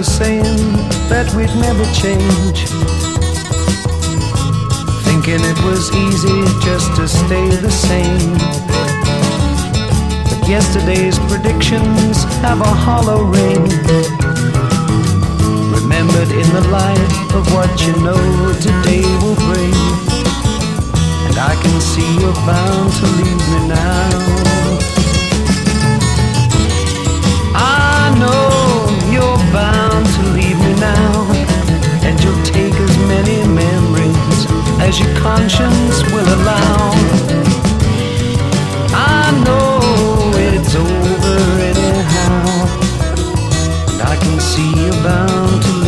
remember saying that we'd never change, thinking it was easy just to stay the same. But yesterday's predictions have a hollow ring, remembered in the light of what you know today will bring. And I can see you're bound to leave me now. I know you're bound to leave me now, and you'll take as many memories as your conscience will allow. I know it's over anyhow, and I can see you're bound to